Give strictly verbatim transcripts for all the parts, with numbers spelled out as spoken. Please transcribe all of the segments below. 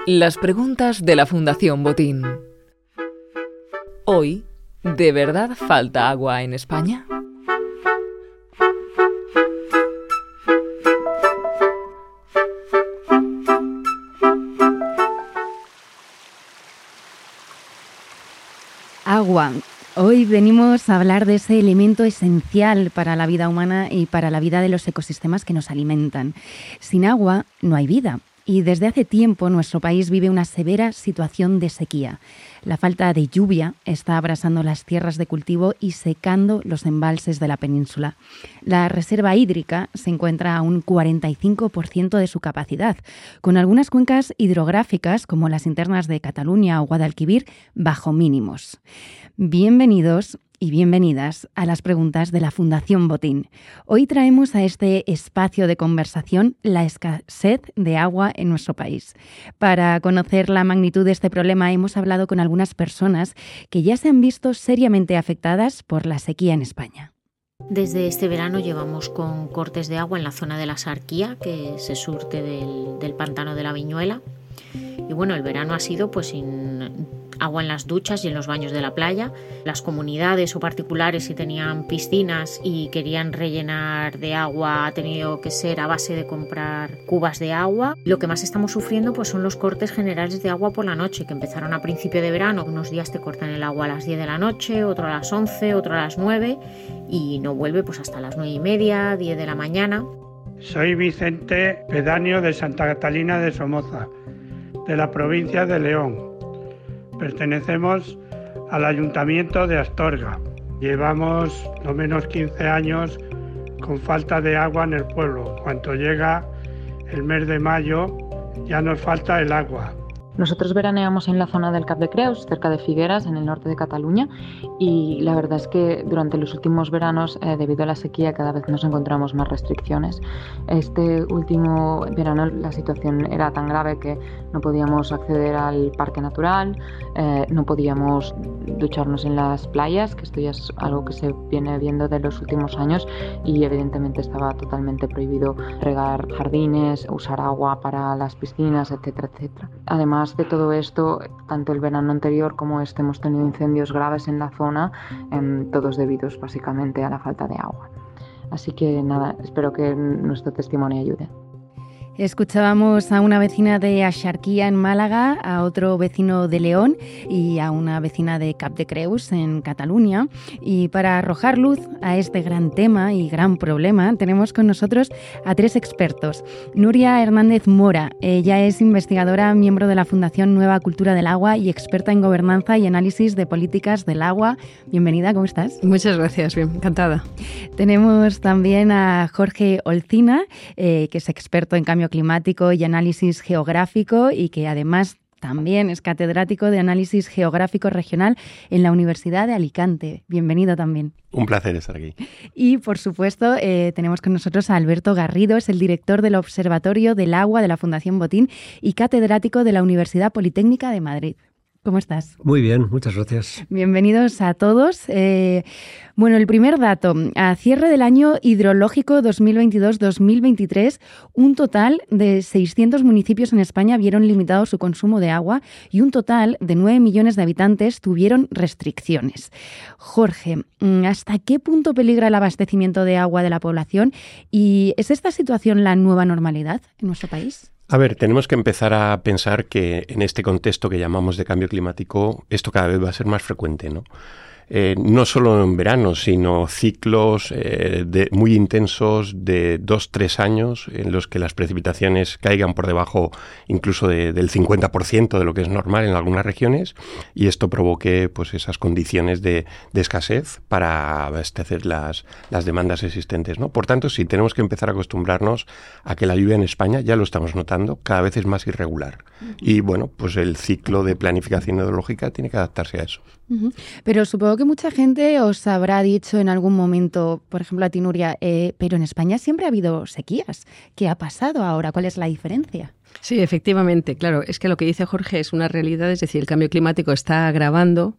Las preguntas de la Fundación Botín. Hoy, ¿de verdad falta agua en España? Agua. Hoy venimos a hablar de ese elemento esencial para la vida humana y para la vida de los ecosistemas que nos alimentan. Sin agua no hay vida. Y desde hace tiempo nuestro país vive una severa situación de sequía. La falta de lluvia está abrasando las tierras de cultivo y secando los embalses de la península. La reserva hídrica se encuentra a un cuarenta y cinco por ciento de su capacidad, con algunas cuencas hidrográficas, como las internas de Cataluña o Guadalquivir, bajo mínimos. Bienvenidos y bienvenidas a las preguntas de la Fundación Botín. Hoy traemos a este espacio de conversación la escasez de agua en nuestro país. Para conocer la magnitud de este problema hemos hablado con algunas personas que ya se han visto seriamente afectadas por la sequía en España. Desde este verano llevamos con cortes de agua en la zona de la Sarquía, que se surte del, del pantano de la Viñuela. Y bueno, el verano ha sido pues sin agua en las duchas y en los baños de la playa. Las comunidades o particulares, si tenían piscinas y querían rellenar de agua, ha tenido que ser a base de comprar cubas de agua. Lo que más estamos sufriendo pues son los cortes generales de agua por la noche, que empezaron a principio de verano. Unos días te cortan el agua a las diez de la noche, otro a las once, otro a las nueve y no vuelve pues hasta las nueve y media, diez de la mañana. Soy Vicente, pedáneo de Santa Catalina de Somoza, de la provincia de León. Pertenecemos al Ayuntamiento de Astorga. Llevamos lo menos quince años con falta de agua en el pueblo. Cuando llega el mes de mayo ya nos falta el agua. Nosotros veraneamos en la zona del Cap de Creus, cerca de Figueras, en el norte de Cataluña, y la verdad es que durante los últimos veranos, eh, debido a la sequía, cada vez nos encontramos más restricciones. Este último verano la situación era tan grave que no podíamos acceder al parque natural, eh, no podíamos ducharnos en las playas, que esto ya es algo que se viene viendo de los últimos años, y evidentemente estaba totalmente prohibido regar jardines, usar agua para las piscinas, etcétera, etcétera. Además de todo esto, tanto el verano anterior como este hemos tenido incendios graves en la zona, eh, todos debidos básicamente a la falta de agua. Así que nada, espero que nuestro testimonio ayude. Escuchábamos a una vecina de Axarquía en Málaga, a otro vecino de León y a una vecina de Cap de Creus en Cataluña. Y para arrojar luz a este gran tema y gran problema, tenemos con nosotros a tres expertos. Nuria Hernández Mora, ella es investigadora, miembro de la Fundación Nueva Cultura del Agua y experta en gobernanza y análisis de políticas del agua. Bienvenida, ¿cómo estás? Muchas gracias, bien, encantada. Tenemos también a Jorge Olcina, eh, que es experto en cambio climático y análisis geográfico y que además también es catedrático de análisis geográfico regional en la Universidad de Alicante. Bienvenido también. Un placer estar aquí. Y, por supuesto, eh, tenemos con nosotros a Alberto Garrido, es el director del Observatorio del Agua de la Fundación Botín y catedrático de la Universidad Politécnica de Madrid. ¿Cómo estás? Muy bien, muchas gracias. Bienvenidos a todos. Eh, bueno, el primer dato. A cierre del año hidrológico dos mil veintidós dos mil veintitrés, un total de seiscientos municipios en España vieron limitado su consumo de agua y un total de nueve millones de habitantes tuvieron restricciones. Jorge, ¿hasta qué punto peligra el abastecimiento de agua de la población? ¿Y es esta situación la nueva normalidad en nuestro país? A ver, tenemos que empezar a pensar que en este contexto que llamamos de cambio climático, esto cada vez va a ser más frecuente, ¿no? Eh, no solo en verano, sino ciclos eh, de, muy intensos de dos, tres años en los que las precipitaciones caigan por debajo incluso de, del cincuenta por ciento de lo que es normal en algunas regiones y esto provoque pues, esas condiciones de, de escasez para abastecer las, las demandas existentes, ¿no? Por tanto, sí, tenemos que empezar a acostumbrarnos a que la lluvia en España, ya lo estamos notando, cada vez es más irregular. Uh-huh. Y bueno, pues el ciclo de planificación hidrológica tiene que adaptarse a eso. Uh-huh. Pero supongo que mucha gente os habrá dicho en algún momento, por ejemplo a ti, Nuria, eh, pero en España siempre ha habido sequías. ¿Qué ha pasado ahora? ¿Cuál es la diferencia? Sí, efectivamente, claro. Es que lo que dice Jorge es una realidad, es decir, el cambio climático está agravando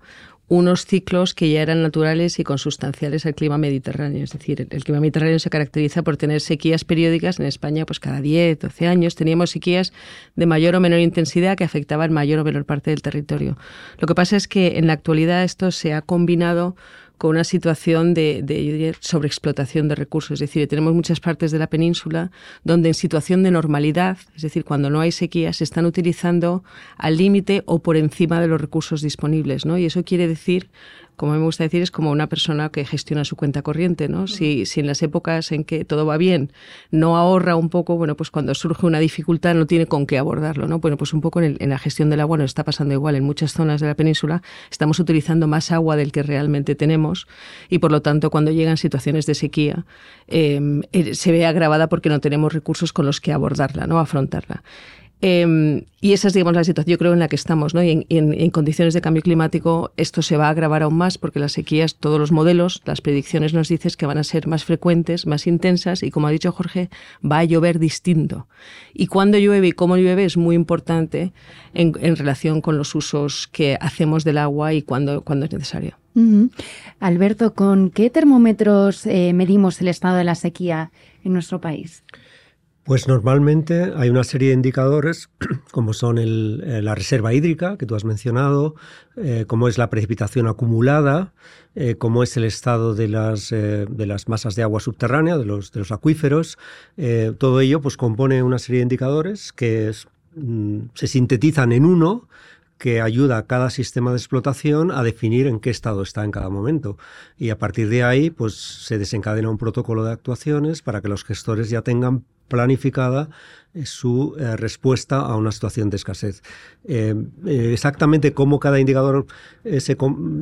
unos ciclos que ya eran naturales y consustanciales al clima mediterráneo. Es decir, el clima mediterráneo se caracteriza por tener sequías periódicas. En España, pues cada diez, doce años teníamos sequías de mayor o menor intensidad que afectaban mayor o menor parte del territorio. Lo que pasa es que en la actualidad esto se ha combinado con una situación de, de yo diría, sobreexplotación de recursos. Es decir, tenemos muchas partes de la península donde en situación de normalidad, es decir, cuando no hay sequía, se están utilizando al límite o por encima de los recursos disponibles, ¿no? Y eso quiere decir, como me gusta decir, es como una persona que gestiona su cuenta corriente, ¿no? Si, si en las épocas en que todo va bien no ahorra un poco, bueno, pues cuando surge una dificultad no tiene con qué abordarlo, ¿no? Bueno, pues un poco en, el, en la gestión del agua nos está pasando igual. En muchas zonas de la península estamos utilizando más agua del que realmente tenemos y, por lo tanto, cuando llegan situaciones de sequía eh, se ve agravada porque no tenemos recursos con los que abordarla, ¿no? Afrontarla. Eh, y esa es, digamos, la situación, yo creo, en la que estamos, ¿no? Y en, en, en condiciones de cambio climático esto se va a agravar aún más porque las sequías, todos los modelos, las predicciones nos dicen que van a ser más frecuentes, más intensas y, como ha dicho Jorge, va a llover distinto. Y cuándo llueve y cómo llueve es muy importante en, en relación con los usos que hacemos del agua y cuándo, cuándo es necesario. Uh-huh. Alberto, ¿con qué termómetros eh, medimos el estado de la sequía en nuestro país? Pues normalmente hay una serie de indicadores, como son el, eh, la reserva hídrica, que tú has mencionado, eh, cómo es la precipitación acumulada, eh, cómo es el estado de las, eh, de las masas de agua subterránea, de los, de los acuíferos. Eh, todo ello pues compone una serie de indicadores que es, mm, se sintetizan en uno, que ayuda a cada sistema de explotación a definir en qué estado está en cada momento. Y a partir de ahí pues se desencadena un protocolo de actuaciones para que los gestores ya tengan planificada eh, su eh, respuesta a una situación de escasez. Eh, eh, exactamente cómo cada indicador eh, se,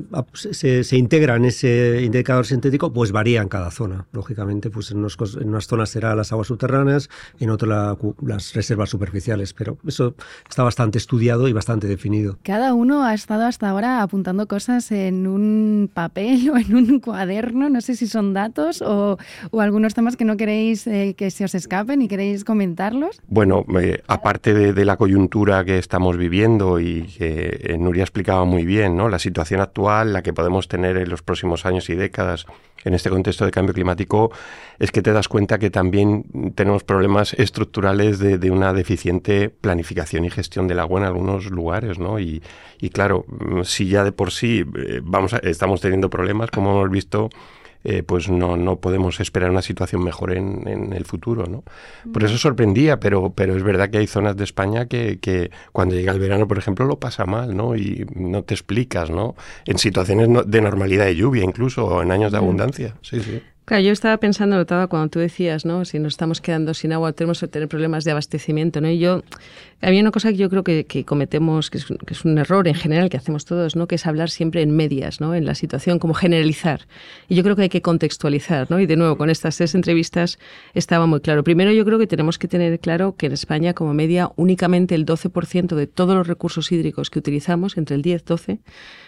se, se integra en ese indicador sintético, pues varía en cada zona. Lógicamente, pues en, unos, en unas zonas será las aguas subterráneas, en otras la, las reservas superficiales, pero eso está bastante estudiado y bastante definido. Cada uno ha estado hasta ahora apuntando cosas en un papel o en un cuaderno, no sé si son datos o, o algunos temas que no queréis eh, que se os escapen y queréis comentarlos. Bueno, eh, aparte de, de la coyuntura que estamos viviendo y que eh, Nuria explicaba muy bien, ¿no? La situación actual, la que podemos tener en los próximos años y décadas en este contexto de cambio climático, es que te das cuenta que también tenemos problemas estructurales de, de una deficiente planificación y gestión del agua en algunos lugares, ¿no? Y, y claro, si ya de por sí eh, vamos a, estamos teniendo problemas, como hemos visto, Eh, pues no, no podemos esperar una situación mejor en, en el futuro, ¿no? Por eso sorprendía, pero, pero es verdad que hay zonas de España que, que cuando llega el verano, por ejemplo, lo pasa mal, ¿no? Y no te explicas, ¿no? En situaciones de normalidad de lluvia incluso, o en años de abundancia. Sí, sí. Claro, yo estaba pensando, notaba cuando tú decías, ¿no? Si nos estamos quedando sin agua, tenemos que tener problemas de abastecimiento, ¿no? Y yo, había una cosa que yo creo que, que cometemos, que es, que es un error en general que hacemos todos, ¿no? Que es hablar siempre en medias, ¿no? En la situación, como generalizar. Y yo creo que hay que contextualizar, ¿no? Y de nuevo, con estas tres entrevistas estaba muy claro. Primero, yo creo que tenemos que tener claro que en España, como media, únicamente el doce por ciento de todos los recursos hídricos que utilizamos, entre el diez y doce,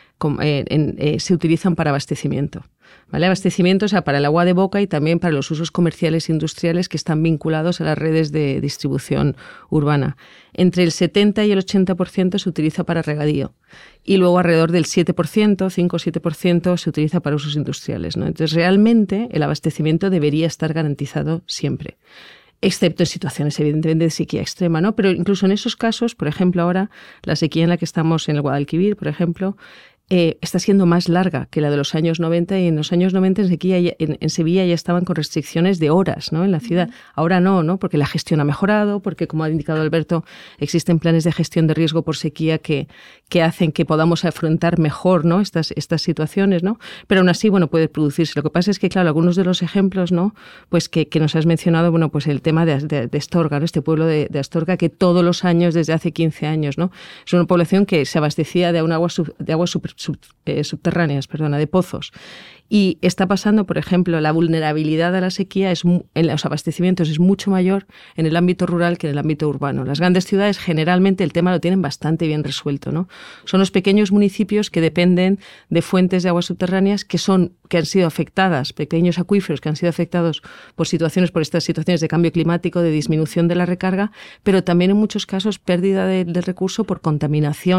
eh, en, eh, se utilizan para abastecimiento. ¿Vale? Abastecimiento, o sea, para el agua de boca y también para los usos comerciales e industriales que están vinculados a las redes de distribución urbana. Entre el setenta y el ochenta por ciento se utiliza para regadío y luego alrededor del siete por ciento, cinco o siete por ciento se utiliza para usos industriales, ¿no? Entonces, realmente el abastecimiento debería estar garantizado siempre, excepto en situaciones evidentemente de sequía extrema, ¿no? Pero incluso en esos casos, por ejemplo, ahora la sequía en la que estamos en el Guadalquivir, por ejemplo, Eh, está siendo más larga que la de los años noventa, y en los años noventa en, sequía, en, en Sevilla ya estaban con restricciones de horas, ¿no? En la ciudad. Ahora no, ¿no? Porque la gestión ha mejorado, porque, como ha indicado Alberto, existen planes de gestión de riesgo por sequía que, que hacen que podamos afrontar mejor, ¿no? estas, estas situaciones, ¿no? Pero aún así, bueno, puede producirse. Lo que pasa es que, claro, algunos de los ejemplos, ¿no? Pues que, que nos has mencionado, bueno, pues el tema de, de, de Astorga, ¿no? Este pueblo de, de Astorga que todos los años, desde hace quince años, ¿no? Es una población que se abastecía de un agua, sub, de agua super, Sub, eh, subterráneas, perdona, de pozos. Y está pasando, por ejemplo, la vulnerabilidad a la sequía es, en los abastecimientos es mucho mayor en el ámbito rural que en el ámbito urbano. Las grandes ciudades generalmente el tema lo tienen bastante bien resuelto, ¿no? Son los pequeños municipios que dependen de fuentes de aguas subterráneas que son que han sido afectadas, pequeños acuíferos que han sido afectados por situaciones, por estas situaciones de cambio climático, de disminución de la recarga, pero también en muchos casos pérdida de, de recurso por contaminación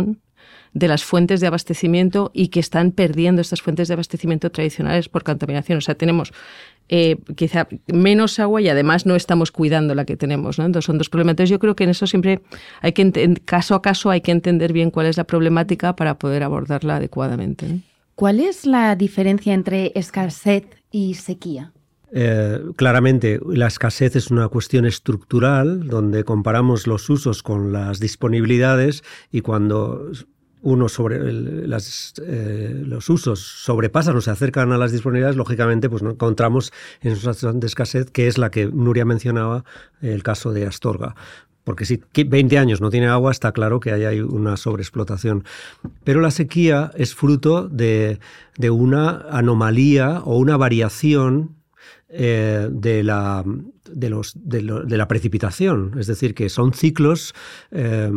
de las fuentes de abastecimiento y que están perdiendo estas fuentes de abastecimiento tradicionales por contaminación. O sea, tenemos eh, quizá menos agua y además no estamos cuidando la que tenemos, ¿no? Entonces son dos problemas. Entonces yo creo que en eso siempre hay que, en caso a caso, hay que entender bien cuál es la problemática para poder abordarla adecuadamente, ¿no? ¿Cuál es la diferencia entre escasez y sequía? Eh, claramente, la escasez es una cuestión estructural donde comparamos los usos con las disponibilidades y cuando uno sobre el, las, eh, los usos sobrepasan o se acercan a las disponibilidades, lógicamente pues no encontramos en una situación de escasez, que es la que Nuria mencionaba, el caso de Astorga. Porque si veinte años no tiene agua, está claro que ahí hay una sobreexplotación. Pero la sequía es fruto de, de una anomalía o una variación Eh, de, la, de, los, de, lo, de la precipitación. Es decir, que son ciclos eh,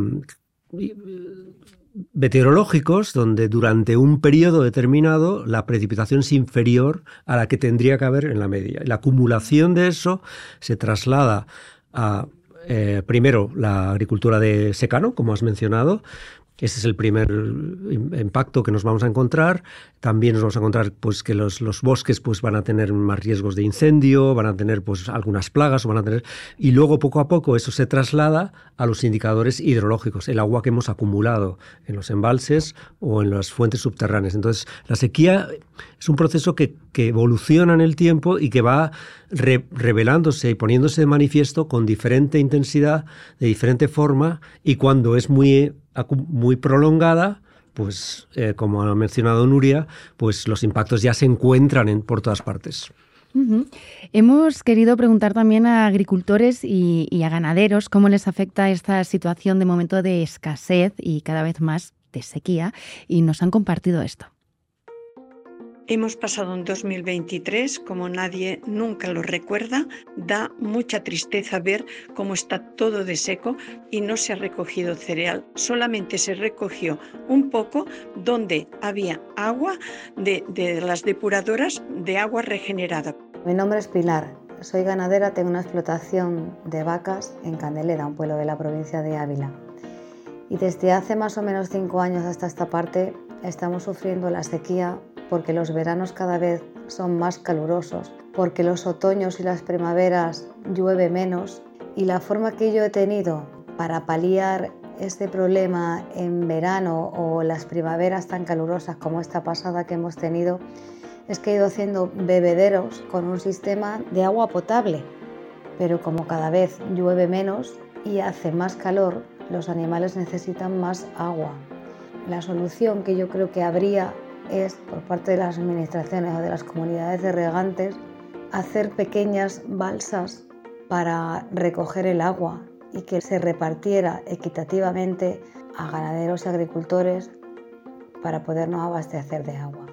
meteorológicos donde durante un periodo determinado la precipitación es inferior a la que tendría que haber en la media. La acumulación de eso se traslada a, eh, primero, la agricultura de secano, como has mencionado. Ese es el primer impacto que nos vamos a encontrar. También nos vamos a encontrar pues, que los, los bosques pues, van a tener más riesgos de incendio, van a tener pues, algunas plagas, o van a tener... y luego poco a poco eso se traslada a los indicadores hidrológicos, el agua que hemos acumulado en los embalses o en las fuentes subterráneas. Entonces, la sequía es un proceso que, que evoluciona en el tiempo y que va re, revelándose y poniéndose de manifiesto con diferente intensidad, de diferente forma, y cuando es muy... muy prolongada, pues eh, como ha mencionado Nuria, pues los impactos ya se encuentran en, por todas partes. Uh-huh. Hemos querido preguntar también a agricultores y, y a ganaderos cómo les afecta esta situación de momento de escasez y cada vez más de sequía, y nos han compartido esto. Hemos pasado un dos mil veintitrés como nadie nunca lo recuerda. Da mucha tristeza ver cómo está todo de seco y no se ha recogido cereal. Solamente se recogió un poco donde había agua de, de las depuradoras de agua regenerada. Mi nombre es Pilar. Soy ganadera, tengo una explotación de vacas en Candelera, un pueblo de la provincia de Ávila. Y desde hace más o menos cinco años hasta esta parte estamos sufriendo la sequía porque los veranos cada vez son más calurosos, porque los otoños y las primaveras llueve menos, y la forma que yo he tenido para paliar este problema en verano o las primaveras tan calurosas como esta pasada que hemos tenido es que he ido haciendo bebederos con un sistema de agua potable, pero como cada vez llueve menos y hace más calor, los animales necesitan más agua. La solución que yo creo que habría es, por parte de las administraciones o de las comunidades de regantes, hacer pequeñas balsas para recoger el agua y que se repartiera equitativamente a ganaderos y agricultores para podernos abastecer de agua.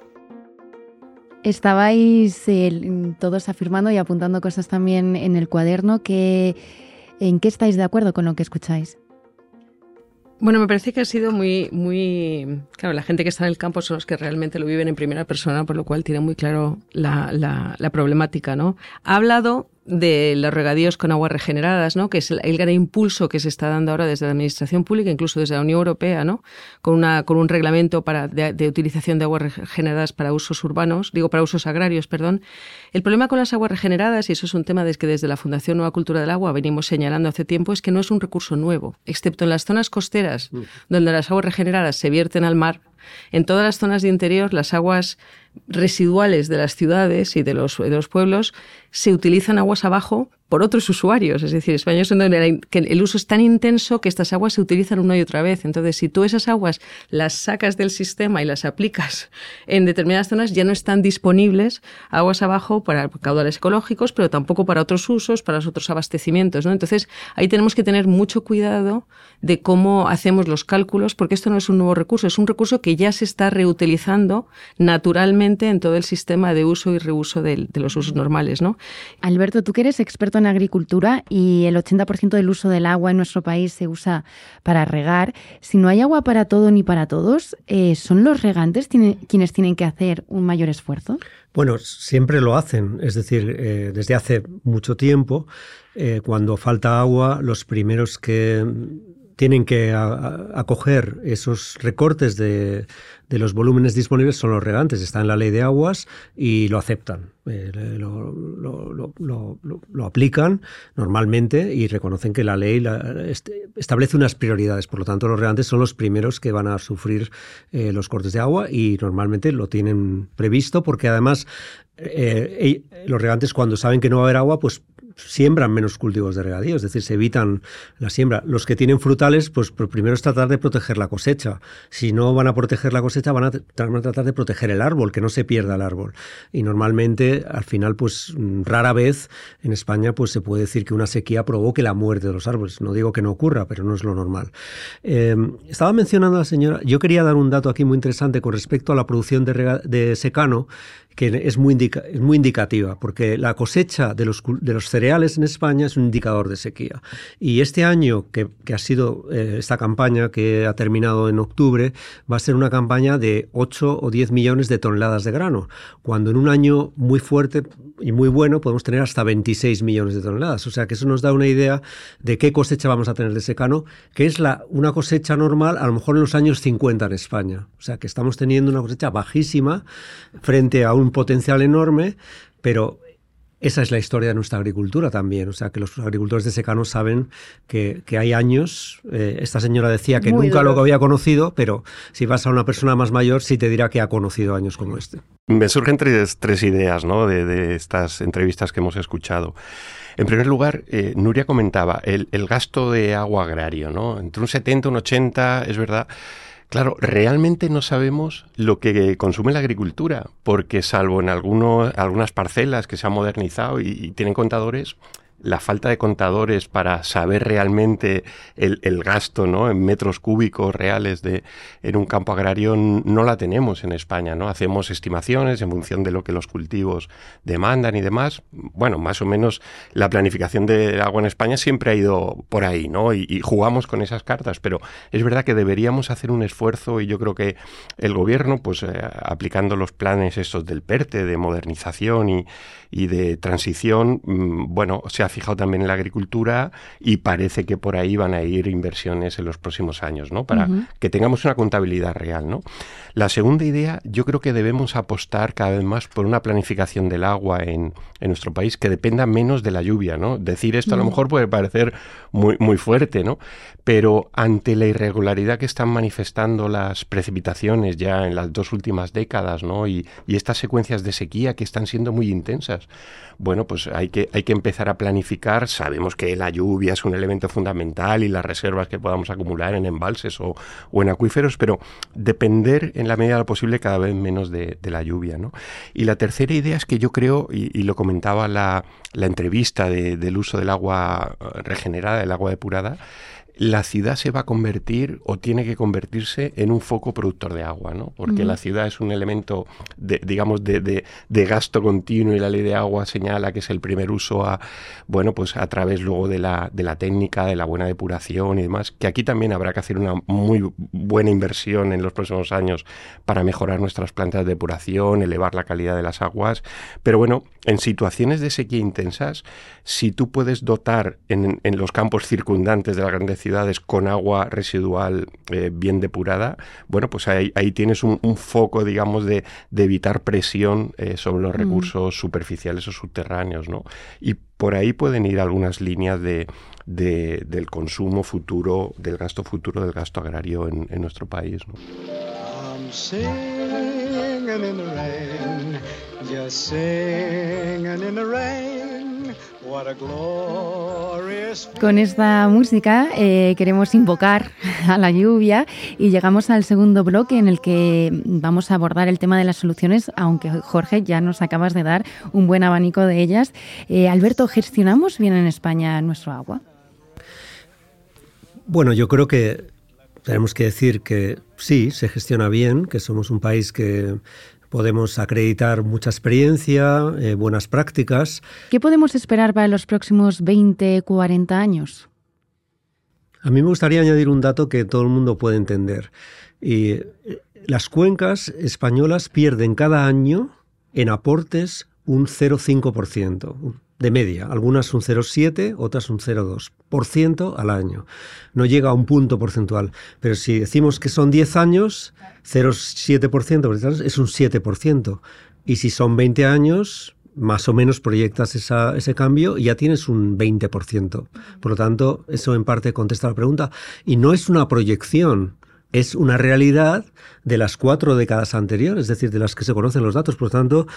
Estabais eh, todos afirmando y apuntando cosas también en el cuaderno. Que, ¿en qué estáis de acuerdo con lo que escucháis? Bueno, me parece que ha sido muy, muy... Claro, la gente que está en el campo son los que realmente lo viven en primera persona, por lo cual tiene muy claro la, la, la problemática, ¿no? Ha hablado de los regadíos con aguas regeneradas, ¿no? Que es el, el gran impulso que se está dando ahora desde la Administración Pública, incluso desde la Unión Europea, ¿no? Con, una, con un reglamento para, de, de utilización de aguas regeneradas para usos urbanos, digo, para usos agrarios, perdón. El problema con las aguas regeneradas, y eso es un tema que desde la Fundación Nueva Cultura del Agua venimos señalando hace tiempo, es que no es un recurso nuevo, excepto en las zonas costeras, mm. donde las aguas regeneradas se vierten al mar. En todas las zonas de interior, las aguas residuales de las ciudades y de los, de los pueblos se utilizan aguas abajo por otros usuarios. Es decir, España es donde el uso es tan intenso que estas aguas se utilizan una y otra vez. Entonces, si tú esas aguas las sacas del sistema y las aplicas en determinadas zonas, ya no están disponibles aguas abajo para caudales ecológicos, pero tampoco para otros usos, para los otros abastecimientos, ¿no? Entonces, ahí tenemos que tener mucho cuidado de cómo hacemos los cálculos, porque esto no es un nuevo recurso, es un recurso que ya se está reutilizando naturalmente en todo el sistema de uso y reuso de, de los usos normales, ¿no? Alberto, tú que eres experto en agricultura y el ochenta por ciento del uso del agua en nuestro país se usa para regar. Si no hay agua para todo ni para todos, eh, ¿son los regantes tiene, quienes tienen que hacer un mayor esfuerzo? Bueno, siempre lo hacen. Es decir, eh, desde hace mucho tiempo, eh, cuando falta agua, los primeros que tienen que a, a, acoger esos recortes de, de los volúmenes disponibles son los regantes. Está en la ley de aguas y lo aceptan, eh, lo, lo, lo, lo, lo, lo aplican normalmente y reconocen que la ley la, este, establece unas prioridades. Por lo tanto, los regantes son los primeros que van a sufrir eh, los cortes de agua y normalmente lo tienen previsto porque además eh, los regantes, cuando saben que no va a haber agua, pues siembran menos cultivos de regadío, es decir, se evitan la siembra. Los que tienen frutales, pues primero es tratar de proteger la cosecha. Si no van a proteger la cosecha, van a, van a tratar de proteger el árbol, que no se pierda el árbol. Y normalmente, al final, pues rara vez en España pues se puede decir que una sequía provoque la muerte de los árboles. No digo que no ocurra, pero no es lo normal. Eh, estaba mencionando a la señora, yo quería dar un dato aquí muy interesante con respecto a la producción de, rega, de secano, que es muy, indica, es muy indicativa, porque la cosecha de los, de los cereales en España es un indicador de sequía. Y este año, que, que ha sido eh, esta campaña que ha terminado en octubre, va a ser una campaña de ocho o diez millones de toneladas de grano, cuando en un año muy fuerte y muy bueno podemos tener hasta veintiséis millones de toneladas. O sea que eso nos da una idea de qué cosecha vamos a tener de secano, que es la, una cosecha normal a lo mejor en los años cincuenta en España. O sea que estamos teniendo una cosecha bajísima frente a un un potencial enorme, pero esa es la historia de nuestra agricultura también. O sea, que los agricultores de secano saben que, que hay años. Eh, esta señora decía que Muy nunca duro. Lo había conocido, pero si vas a una persona más mayor, sí te dirá que ha conocido años como este. Me surgen tres, tres ideas, ¿no?, de, de estas entrevistas que hemos escuchado. En primer lugar, eh, Nuria comentaba el, el gasto de agua agrario, ¿no? Entre un setenta y un ochenta, es verdad. Claro, realmente no sabemos lo que consume la agricultura, porque salvo en algunos, algunas parcelas que se han modernizado y, y tienen contadores, la falta de contadores para saber realmente el, el gasto, ¿no?, en metros cúbicos reales de en un campo agrario no la tenemos en España, ¿no? Hacemos estimaciones en función de lo que los cultivos demandan y demás. Bueno, más o menos la planificación del agua en España siempre ha ido por ahí, ¿no? Y, y jugamos con esas cartas, pero es verdad que deberíamos hacer un esfuerzo y yo creo que el gobierno, pues eh, aplicando los planes estos del PERTE, de modernización y, y de transición, mmm, bueno, se ha fijado también en la agricultura y parece que por ahí van a ir inversiones en los próximos años, ¿no? Para uh-huh. que tengamos una contabilidad real, ¿no? La segunda idea, yo creo que debemos apostar cada vez más por una planificación del agua en, en nuestro país que dependa menos de la lluvia, ¿no? Decir esto uh-huh. a lo mejor puede parecer muy, muy fuerte, ¿no? Pero ante la irregularidad que están manifestando las precipitaciones ya en las dos últimas décadas, ¿no? Y, y estas secuencias de sequía que están siendo muy intensas, bueno, pues hay que, hay que empezar a planificar. Sabemos que la lluvia es un elemento fundamental y las reservas que podamos acumular en embalses o, o en acuíferos, pero depender en la medida de lo posible cada vez menos de, de la lluvia, ¿no? Y la tercera idea es que yo creo, y, y lo comentaba la, la entrevista de, del uso del agua regenerada, del agua depurada, la ciudad se va a convertir o tiene que convertirse en un foco productor de agua, ¿no? Porque uh-huh. la ciudad es un elemento, de, digamos, de, de, de gasto continuo y la ley de agua señala que es el primer uso a, bueno, pues a través luego de la, de la técnica, de la buena depuración y demás, que aquí también habrá que hacer una muy buena inversión en los próximos años para mejorar nuestras plantas de depuración, elevar la calidad de las aguas. Pero bueno, en situaciones de sequía intensas, si tú puedes dotar en, en los campos circundantes de las grandes ciudades con agua residual eh, bien depurada, bueno, pues ahí, ahí tienes un, un foco, digamos, de, de evitar presión eh, sobre los recursos mm. superficiales o subterráneos, ¿no? Y por ahí pueden ir algunas líneas de, de, del consumo futuro, del gasto futuro, del gasto agrario en, en nuestro país, ¿no? I'm singing in the rain, just singing in the rain. Con esta música eh, queremos invocar a la lluvia y llegamos al segundo bloque en el que vamos a abordar el tema de las soluciones, aunque Jorge ya nos acabas de dar un buen abanico de ellas. Eh, Alberto, ¿gestionamos bien en España nuestro agua? Bueno, yo creo que tenemos que decir que sí, se gestiona bien, que somos un país que podemos acreditar mucha experiencia, eh, buenas prácticas. ¿Qué podemos esperar para los próximos veinte, cuarenta años? A mí me gustaría añadir un dato que todo el mundo puede entender. Y las cuencas españolas pierden cada año en aportes un cero coma cinco por ciento de media. Algunas un cero coma siete por ciento, otras un cero coma dos por ciento al año. No llega a un punto porcentual. Pero si decimos que son diez años, cero coma siete por ciento es un siete por ciento. Y si son veinte años, más o menos proyectas esa, ese cambio y ya tienes un veinte por ciento. Por lo tanto, eso en parte contesta la pregunta. Y no es una proyección, es una realidad de las cuatro décadas anteriores, es decir, de las que se conocen los datos. Por lo tanto,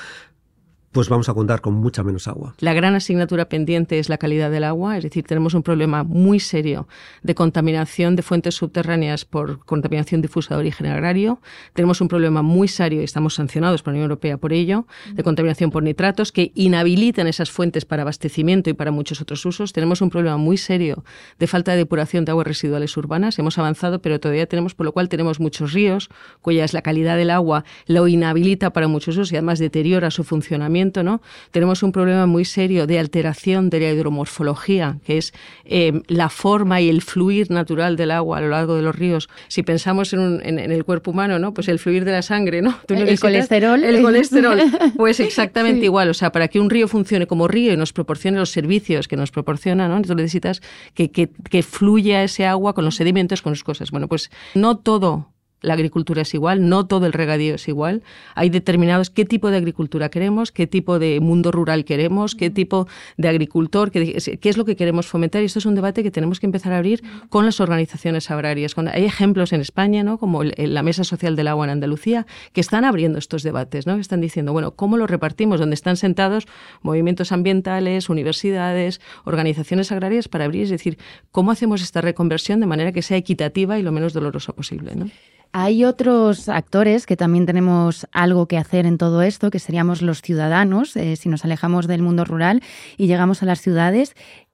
pues vamos a contar con mucha menos agua. La gran asignatura pendiente es la calidad del agua, es decir, tenemos un problema muy serio de contaminación de fuentes subterráneas por contaminación difusa de origen agrario. Tenemos un problema muy serio, y estamos sancionados por la Unión Europea por ello, de contaminación por nitratos que inhabilitan esas fuentes para abastecimiento y para muchos otros usos. Tenemos un problema muy serio de falta de depuración de aguas residuales urbanas. Hemos avanzado, pero todavía tenemos, por lo cual tenemos muchos ríos, cuyas la calidad del agua lo inhabilita para muchos usos y además deteriora su funcionamiento, ¿no? Tenemos un problema muy serio de alteración de la hidromorfología, que es eh, la forma y el fluir natural del agua a lo largo de los ríos. Si pensamos en, un, en, en el cuerpo humano, ¿no? Pues el fluir de la sangre, ¿no? ¿Tú el colesterol. El colesterol. Pues exactamente sí. igual. O sea, para que un río funcione como río y nos proporcione los servicios que nos proporciona, ¿no? Tú necesitas que, que, que fluya ese agua con los sedimentos, con las cosas. Bueno, pues no todo la agricultura es igual, no todo el regadío es igual. Hay determinados qué tipo de agricultura queremos, qué tipo de mundo rural queremos, qué tipo de agricultor, qué, qué es lo que queremos fomentar. Y esto es un debate que tenemos que empezar a abrir con las organizaciones agrarias. Hay ejemplos en España, ¿no? Como el, la Mesa Social del Agua en Andalucía, que están abriendo estos debates, ¿no? Que están diciendo, bueno, ¿cómo lo repartimos? Donde están sentados movimientos ambientales, universidades, organizaciones agrarias para abrir, es decir, ¿cómo hacemos esta reconversión de manera que sea equitativa y lo menos dolorosa posible, ¿no? Hay otros actores que también tenemos algo que hacer en todo esto, que seríamos los ciudadanos, eh, si nos alejamos del mundo rural y llegamos a las ciudades.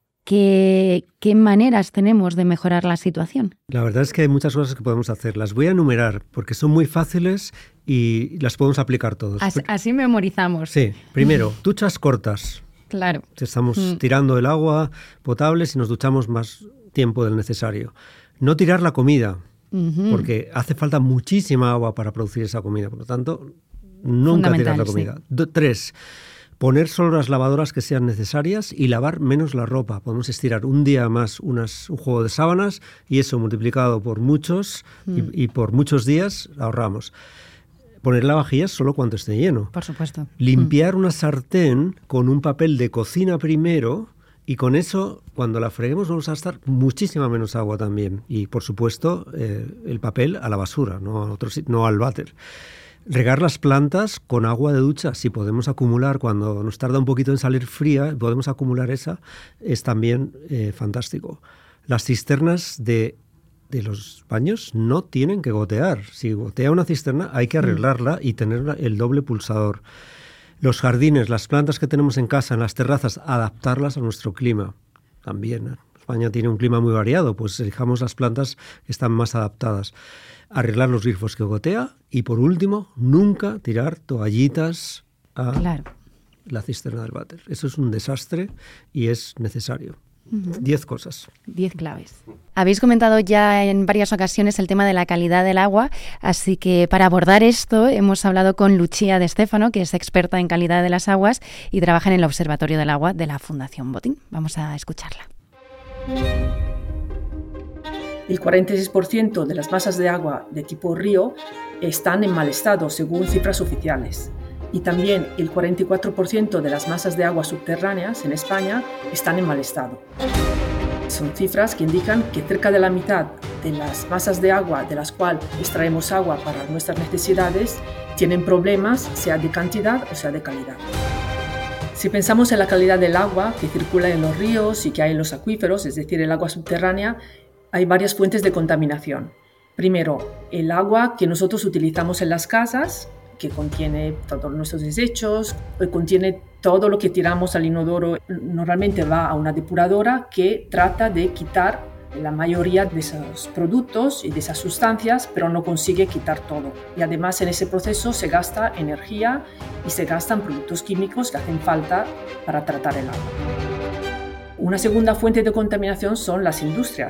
¿Qué, ¿Qué maneras tenemos de mejorar la situación? La verdad es que hay muchas cosas que podemos hacer. Las voy a enumerar porque son muy fáciles y las podemos aplicar todos. Así, así memorizamos. Sí. Primero, duchas cortas. Claro. Estamos mm. tirando el agua potable si nos duchamos más tiempo del necesario. No tirar la comida. Porque hace falta muchísima agua para producir esa comida. Por lo tanto, nunca tirar la comida. Sí. Do, tres, poner solo las lavadoras que sean necesarias y lavar menos la ropa. Podemos estirar un día más unas, un juego de sábanas y eso multiplicado por muchos mm. y, y por muchos días ahorramos. Poner lavavajillas solo cuando esté lleno. Por supuesto. Limpiar mm. una sartén con un papel de cocina primero. Y con eso, cuando la freguemos, vamos a gastar muchísima menos agua también. Y, por supuesto, eh, el papel a la basura, no, a otro, no al váter. Regar las plantas con agua de ducha. Si podemos acumular, cuando nos tarda un poquito en salir fría, podemos acumular esa, es también eh, fantástico. Las cisternas de, de los baños no tienen que gotear. Si gotea una cisterna, hay que arreglarla y tener el doble pulsador. Los jardines, las plantas que tenemos en casa, en las terrazas, adaptarlas a nuestro clima. También, España tiene un clima muy variado, pues elijamos las plantas que están más adaptadas. Arreglar los grifos que gotea y, por último, nunca tirar toallitas a claro. la cisterna del váter. Eso es un desastre y es necesario. Uh-huh. Diez cosas. Diez claves. Habéis comentado ya en varias ocasiones el tema de la calidad del agua, así que para abordar esto hemos hablado con Lucia De Stefano, que es experta en calidad de las aguas y trabaja en el Observatorio del Agua de la Fundación Botín. Vamos a escucharla. El cuarenta y seis por ciento de las masas de agua de tipo río están en mal estado, según cifras oficiales. Y también el cuarenta y cuatro por ciento de las masas de agua subterráneas en España están en mal estado. Son cifras que indican que cerca de la mitad de las masas de agua de las cuales extraemos agua para nuestras necesidades tienen problemas, sea de cantidad o sea de calidad. Si pensamos en la calidad del agua que circula en los ríos y que hay en los acuíferos, es decir, el agua subterránea, hay varias fuentes de contaminación. Primero, el agua que nosotros utilizamos en las casas, que contiene todos nuestros desechos, contiene todo lo que tiramos al inodoro. Normalmente va a una depuradora que trata de quitar la mayoría de esos productos y de esas sustancias, pero no consigue quitar todo. Y además en ese proceso se gasta energía y se gastan productos químicos que hacen falta para tratar el agua. Una segunda fuente de contaminación son las industrias,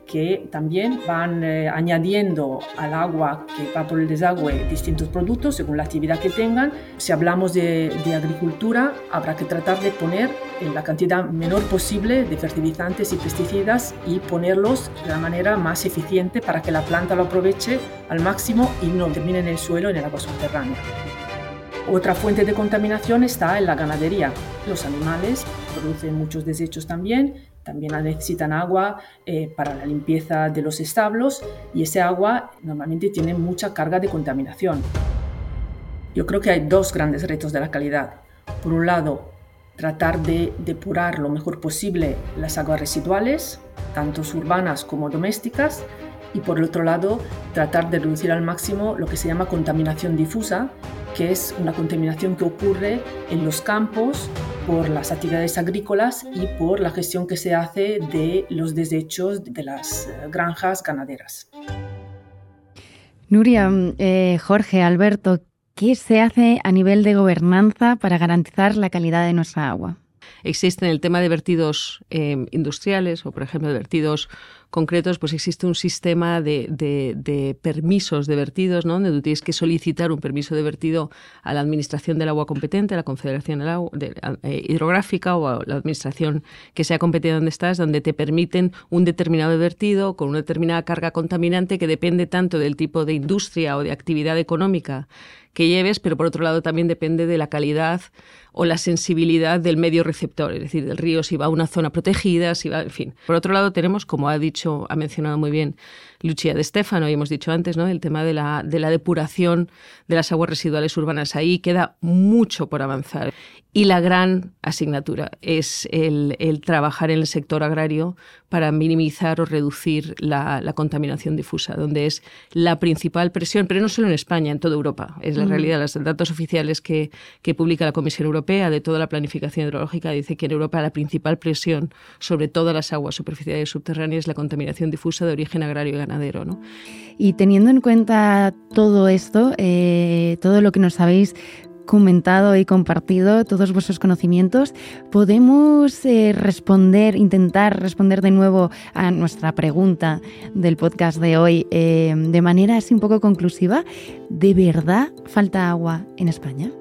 que también van eh, añadiendo al agua que va por el desagüe distintos productos según la actividad que tengan. Si hablamos de, de agricultura, habrá que tratar de poner la cantidad menor posible de fertilizantes y pesticidas y ponerlos de la manera más eficiente para que la planta lo aproveche al máximo y no termine en el suelo, en el agua subterránea. Otra fuente de contaminación está en la ganadería. Los animales producen muchos desechos también, también necesitan agua eh, para la limpieza de los establos y ese agua normalmente tiene mucha carga de contaminación. Yo creo que hay dos grandes retos de la calidad. Por un lado, tratar de depurar lo mejor posible las aguas residuales, tanto urbanas como domésticas, y por el otro lado, tratar de reducir al máximo lo que se llama contaminación difusa, que es una contaminación que ocurre en los campos por las actividades agrícolas y por la gestión que se hace de los desechos de las granjas ganaderas. Nuria, eh, Jorge, Alberto, ¿qué se hace a nivel de gobernanza para garantizar la calidad de nuestra agua? Existe en el tema de vertidos eh, industriales o, por ejemplo, de vertidos concretos, pues existe un sistema de, de, de permisos de vertidos, ¿no? Donde tú tienes que solicitar un permiso de vertido a la Administración del Agua competente, a la Confederación del Agua, de, eh, Hidrográfica o a la Administración que sea competente donde estás, donde te permiten un determinado vertido con una determinada carga contaminante que depende tanto del tipo de industria o de actividad económica que lleves, pero por otro lado también depende de la calidad o la sensibilidad del medio receptor, es decir, del río, si va a una zona protegida, si va, en fin. Por otro lado tenemos, como ha dicho, ha mencionado muy bien Lucia de Stefano, y hemos dicho antes, ¿no?, el tema de la, de la depuración de las aguas residuales urbanas. Ahí queda mucho por avanzar. Y la gran asignatura es el, el trabajar en el sector agrario para minimizar o reducir la, la contaminación difusa, donde es la principal presión, pero no solo en España, en toda Europa. Es la mm. realidad. Los datos oficiales que, que publica la Comisión Europea de toda la planificación hidrológica dice que en Europa la principal presión sobre todas las aguas superficiales y subterráneas es la contaminación difusa de origen agrario y ganadero, ¿no? Y teniendo en cuenta todo esto, eh, todo lo que nos habéis comentado y compartido, todos vuestros conocimientos, ¿podemos eh, responder, intentar responder de nuevo a nuestra pregunta del podcast de hoy eh, de manera así un poco conclusiva? ¿De verdad falta agua en España?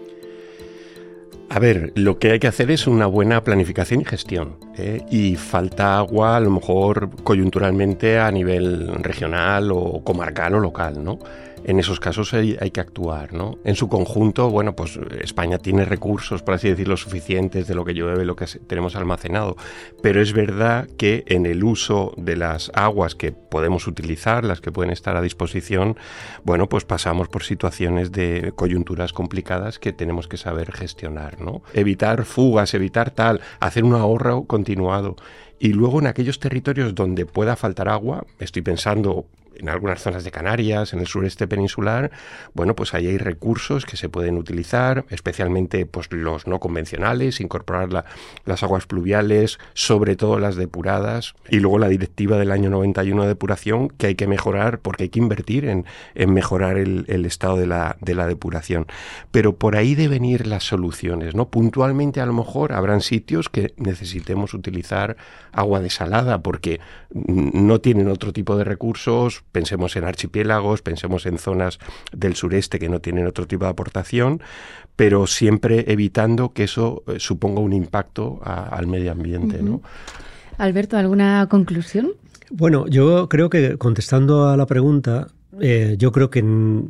A ver, lo que hay que hacer es una buena planificación y gestión, ¿eh? Y falta agua a lo mejor coyunturalmente a nivel regional o comarcal o local, ¿no? En esos casos hay, hay que actuar, ¿no? En su conjunto, bueno, pues España tiene recursos, por así decirlo, suficientes de lo que llueve, lo que tenemos almacenado. Pero es verdad que en el uso de las aguas que podemos utilizar, las que pueden estar a disposición, bueno, pues pasamos por situaciones de coyunturas complicadas que tenemos que saber gestionar, ¿no? Evitar fugas, evitar tal, hacer un ahorro continuado. Y luego en aquellos territorios donde pueda faltar agua, estoy pensando en algunas zonas de Canarias, en el sureste peninsular, bueno, pues ahí hay recursos que se pueden utilizar, especialmente pues los no convencionales, incorporar la, las aguas pluviales, sobre todo las depuradas, y luego la directiva del año noventa y uno de depuración, que hay que mejorar porque hay que invertir en, en mejorar el, el estado de la, de la depuración. Pero por ahí deben ir las soluciones, ¿no? Puntualmente a lo mejor habrán sitios que necesitemos utilizar agua desalada porque no tienen otro tipo de recursos. Pensemos en archipiélagos, pensemos en zonas del sureste que no tienen otro tipo de aportación, pero siempre evitando que eso eh, suponga un impacto a, al medio ambiente, ¿no? Alberto, ¿alguna conclusión? Bueno, yo creo que contestando a la pregunta, eh, yo creo que no,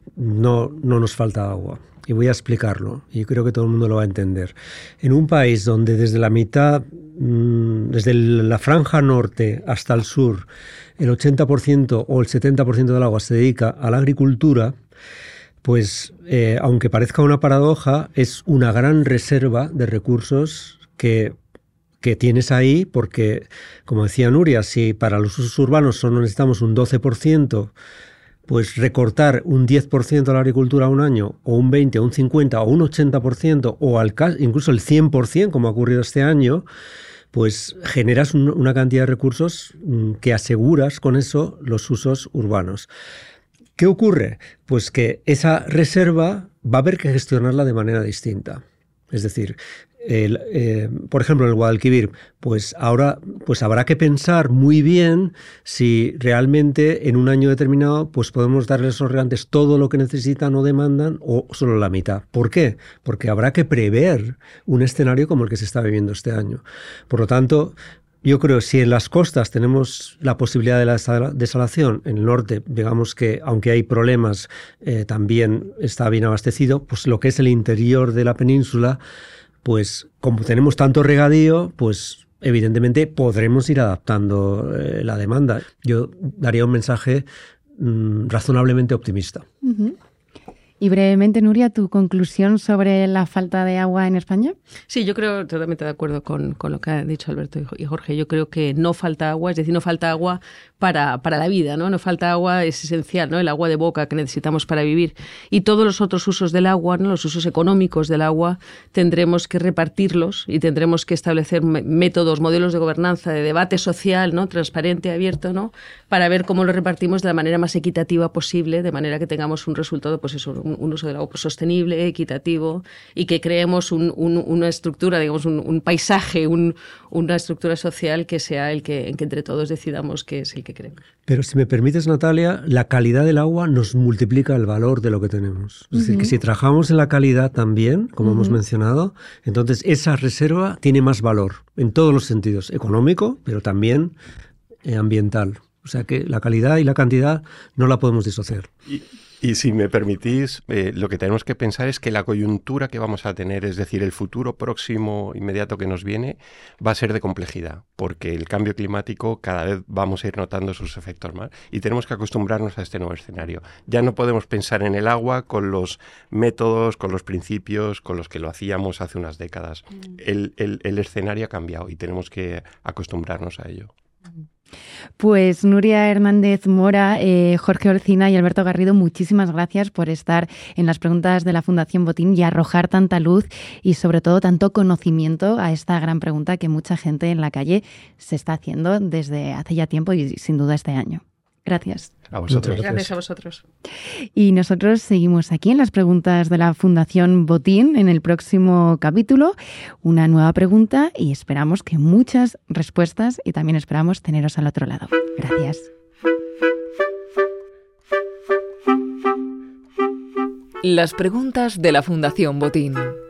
no nos falta agua. Y voy a explicarlo, y creo que todo el mundo lo va a entender. En un país donde desde la mitad, desde la franja norte hasta el sur, el ochenta por ciento o el setenta por ciento del agua se dedica a la agricultura, pues eh, aunque parezca una paradoja, es una gran reserva de recursos que, que tienes ahí, porque, como decía Nuria, si para los usos urbanos solo necesitamos un doce por ciento, pues recortar un diez por ciento a la agricultura un año, o un veinte por ciento, o un cincuenta por ciento, o un ochenta por ciento, o al, incluso el cien por ciento, como ha ocurrido este año, pues generas un, una cantidad de recursos que aseguras con eso los usos urbanos. ¿Qué ocurre? Pues que esa reserva va a haber que gestionarla de manera distinta. Es decir, el, eh, por ejemplo, en el Guadalquivir, pues ahora pues habrá que pensar muy bien si realmente en un año determinado pues podemos darles a esos regantes todo lo que necesitan o demandan o solo la mitad. ¿Por qué? Porque habrá que prever un escenario como el que se está viviendo este año. Por lo tanto, yo creo que si en las costas tenemos la posibilidad de la desalación, en el norte, digamos que aunque hay problemas, eh, también está bien abastecido, pues lo que es el interior de la península, pues como tenemos tanto regadío, pues evidentemente podremos ir adaptando eh, la demanda. Yo daría un mensaje mmm, razonablemente optimista. Uh-huh. Y brevemente, Nuria, ¿tu conclusión sobre la falta de agua en España? Sí, yo creo, totalmente de acuerdo con, con lo que han dicho Alberto y Jorge. Yo creo que no falta agua, es decir, no falta agua para, para la vida, ¿no? No falta agua, es esencial, ¿no? El agua de boca que necesitamos para vivir. Y todos los otros usos del agua, ¿no? Los usos económicos del agua, tendremos que repartirlos y tendremos que establecer métodos, modelos de gobernanza, de debate social, ¿no? Transparente, abierto, ¿no? Para ver cómo lo repartimos de la manera más equitativa posible, de manera que tengamos un resultado, pues eso, un, un uso del agua sostenible, equitativo, y que creemos un, un, una estructura, digamos, un, un paisaje, un, una estructura social que sea el que, en que entre todos decidamos que es el que queremos. Pero si me permites, Natalia, la calidad del agua nos multiplica el valor de lo que tenemos. Es uh-huh. decir, que si trabajamos en la calidad también, como uh-huh. hemos mencionado, entonces esa reserva tiene más valor en todos los sentidos, económico, pero también eh, ambiental. O sea que la calidad y la cantidad no la podemos disociar. Y, y si me permitís, eh, lo que tenemos que pensar es que la coyuntura que vamos a tener, es decir, el futuro próximo inmediato que nos viene, va a ser de complejidad, porque el cambio climático cada vez vamos a ir notando sus efectos más y tenemos que acostumbrarnos a este nuevo escenario. Ya no podemos pensar en el agua con los métodos, con los principios, con los que lo hacíamos hace unas décadas. Mm. El, el, el escenario ha cambiado y tenemos que acostumbrarnos a ello. Mm. Pues Nuria Hernández Mora, eh, Jorge Olcina y Alberto Garrido, muchísimas gracias por estar en las preguntas de la Fundación Botín y arrojar tanta luz y sobre todo tanto conocimiento a esta gran pregunta que mucha gente en la calle se está haciendo desde hace ya tiempo y sin duda este año. Gracias. A vosotros. Gracias. Gracias a vosotros. Y nosotros seguimos aquí en las preguntas de la Fundación Botín en el próximo capítulo. Una nueva pregunta y esperamos que muchas respuestas y también esperamos teneros al otro lado. Gracias. Las preguntas de la Fundación Botín.